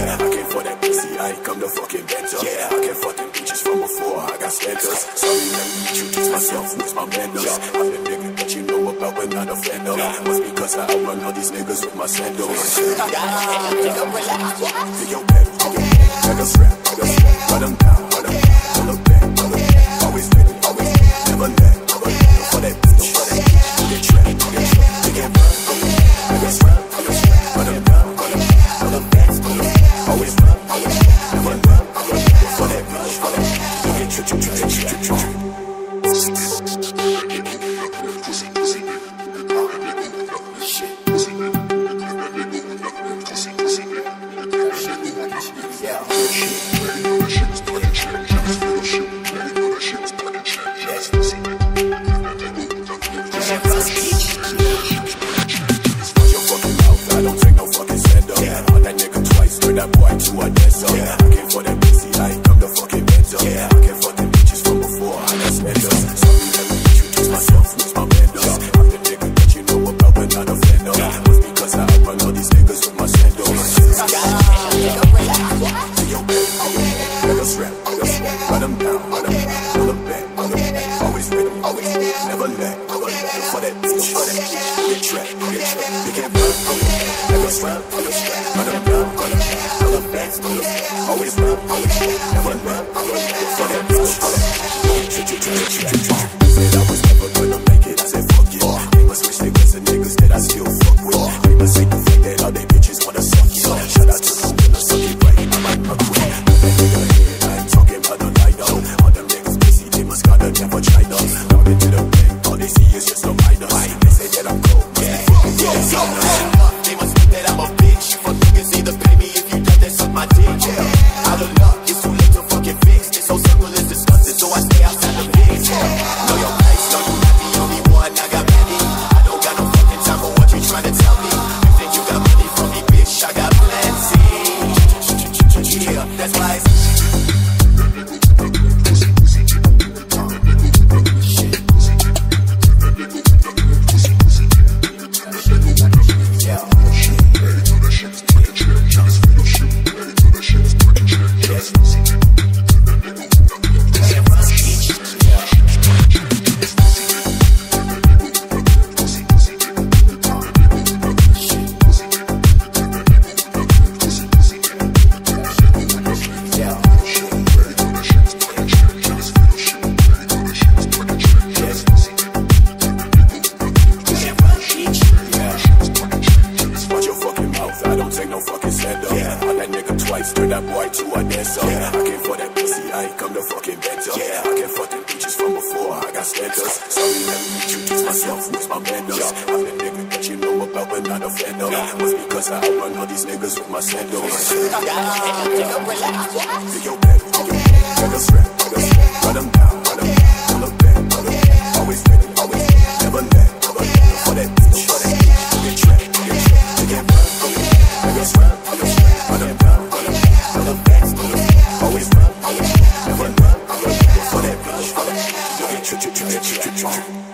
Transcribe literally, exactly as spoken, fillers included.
Yeah, I came for that pussy, I ain't come to fucking better. Yeah, I came for them bitches from before, I got status. Sorry, let me introduce myself, who's my manners? I'm the nigga that you know about but not a offender. Was because I outrun all these niggas with my sandals. Pick your pet, take a strap, take a strap, run them down, run them down, pull up back, pull up back. Always ready, always ready, never let, never let. For that bitch, for that bitch, get trapped, get trapped, they get run, take a strap, take a strap, run them down, run them down, pull up back, pull up back. Always run, always run, never let, never let. For that bitch, for that bitch, they get tripped, tripped, tripped, tripped, tripped, tripped. That boy to a dancer. Yeah, I came for that pussy, I ain't come to fucking mentor. Yeah, I came for them bitches from before, I got spenders. Sorry, let me introduce myself, who's my manners? I'm the nigga that you know about but not a offender. Was because I outrun all these niggas with my sandals. Take your bed, let us rap, let us rap. Run them down, run them down, pull them back, pull them back. Always ready, always ready, never let, never let. For that bitch, for that bitch, get trapped, get trapped. They can't run, let us rap, let us rap. Run them down, run them down. Always run, always run, never run, for that bitch, for that bitch. Said I was never gonna make it, I said fuck it. They must wish they was the niggas that I still fuck with. They must hate the fact that all they bitches wanna suck it. Shout out to the winner, suck it right, I might fuck with. Move that nigga head, I ain't talking about the light up. All them niggas busy, they must gotta never try up. Down into the bank, all they see is just a minus. They say that I'm cold, yeah, yeah, yeah. They must think that I'm a bitch. Fuck niggas either pay me if you done that, suck my dick. Yeah. Out of luck, it's too late to fucking fix. This whole circle is disgusting, so I stay outside the mix. Know your place, know you not the only one. I got many. I don't got no fucking time for what you trying to tell me. You think you got money from me, bitch? I got plenty. Yeah, that's why it's turn that boy to a dancer. Yeah, I came for that pussy, I ain't come to fucking better. Yeah, I came for them bitches from before, I got status. Sorry, let me introduce myself, who's my manners? I'm the nigga that you know about but not a offender. Was because I outrun all these niggas with my sandals. Pick your bed, take a strap, take a strap. Run them down, run them down, pull them back, pull them back. Always ready, always ready, never let, never let. For that bitch, for that bitch, get trapped, get trapped. They can't run, take a strap, take a strap. Run them down, run them down. Always run, always run, never run, never run. For that bitch, for that bitch, you get tripped, tripped, tripped, tripped, tripped.